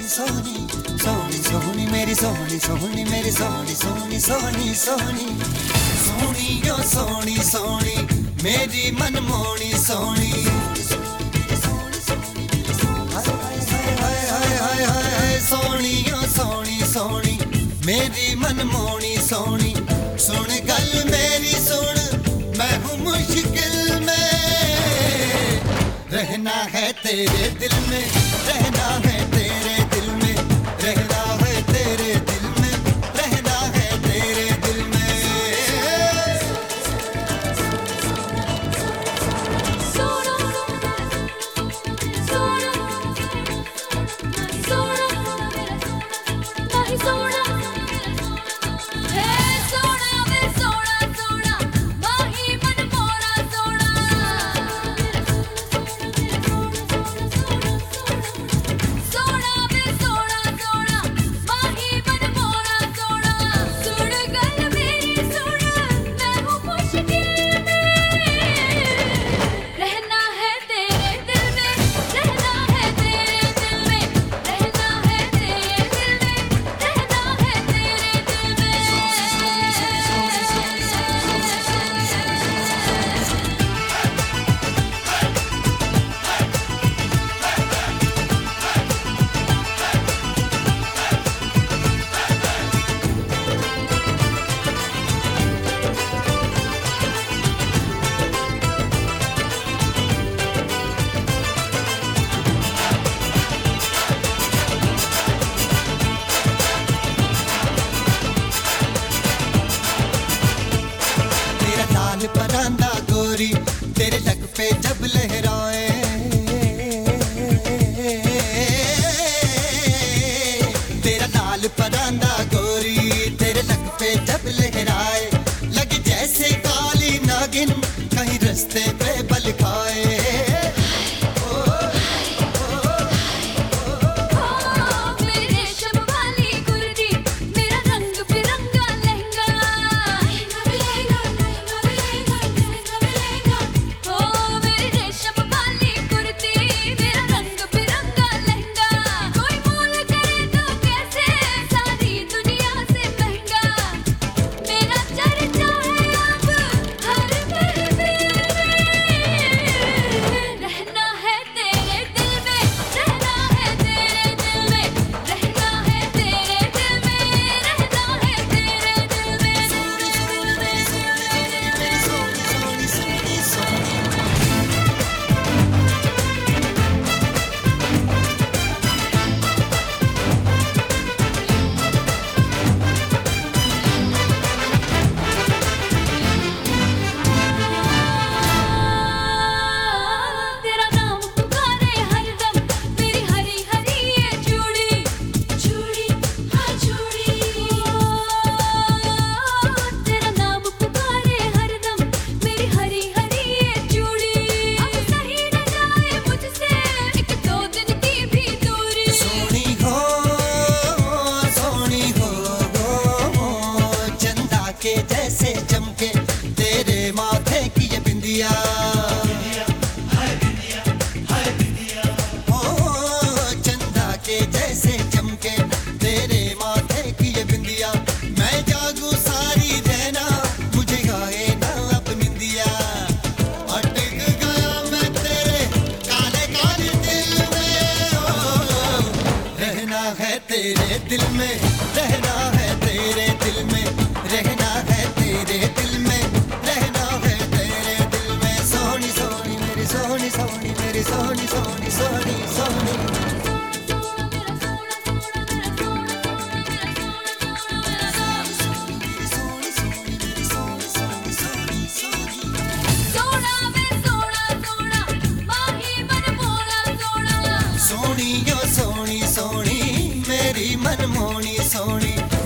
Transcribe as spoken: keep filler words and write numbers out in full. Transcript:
सोहनी सोहनी सोहनी मेरी सोहनी सोहनी मेरी सोहनी सोहनी सोहनी सोहनी सोहनी यो सोहनी सोहनी मेरी मनमोहनी सोहनी सोहनी यो सोहनी सोहनी मेरी मनमोहनी सोहनी सुन गल मेरी सुन मैं हूँ मुश्किल में रहना है तेरे दिल में रहना है तेरे दिल में रहना है तेरे दिल में रहना है तेरे दिल में सोना सोना सोना नहीं सोना है सोना वे सोना सोना माही मन मोरा सोना सोना वे सोना सोना माही मन मोरा सोना सुन गल मेरी सुन मैं हूँ मुश्किल में रहना है तेरे दिल में रहना है तेरे दिल में रहना है तेरे दिल में रहना है तेरे दिल में तेरा लाल परांदा गोरी तेरे लग पे जब लहराए तेरा लाल परांदा गोरी तेरे लग पे जब लहराए लगे जैसे काली नागिन कहीं रास्ते पे बल खाए मेरे रेशम वाली कुर्ती मेरा रंग बिरंगा लहंगा लहंगा लहंगा लहंगा लहंगा ओ मेरे रेशम वाली कुर्ती मेरा रंग बिरंगा लहंगा कोई मोल करे तो कैसे सारी दुनिया से महंगा मेरा चर्चा है अब हर महफिल में रहना है तेरे दिल में रहना है तेरे दिल में रहना है तेरे दिल में रहना है तेरे दिल में तेरा नाम पुकारे हरदम मेरी हरी हरी ये चूड़ी चूड़ी हाँ चूड़ी तेरा नाम पुकारे हरदम मेरी हरी हरी ये चूड़ी अब सही न जाए मुझसे एक दो दिन की भी दूरी सोनी हो सोनी हो चंदा के जैसे चमके तेरे माथे की ये बिंदिया ओ चंदा के जैसे चमके तेरे माथे की ये बिंदिया मैं जागू सारी रहना मुझे गाए ना अब निंदिया अटक गया मैं तेरे काले काले दिल में ओ, रहना है तेरे दिल में रहना है तेरे दिल में रहना है तेरे दिल में रहना है तेरे दिल में सोहनी सोहनी मेरी सोहनी सोहनी मेरी सोहनी सोहनी सोहनी सोहनी सोना वे सोना सोना माही मन मोरा सोना सोहनी यो सोहनी सोहनी मेरी मनमोहनी सोहनी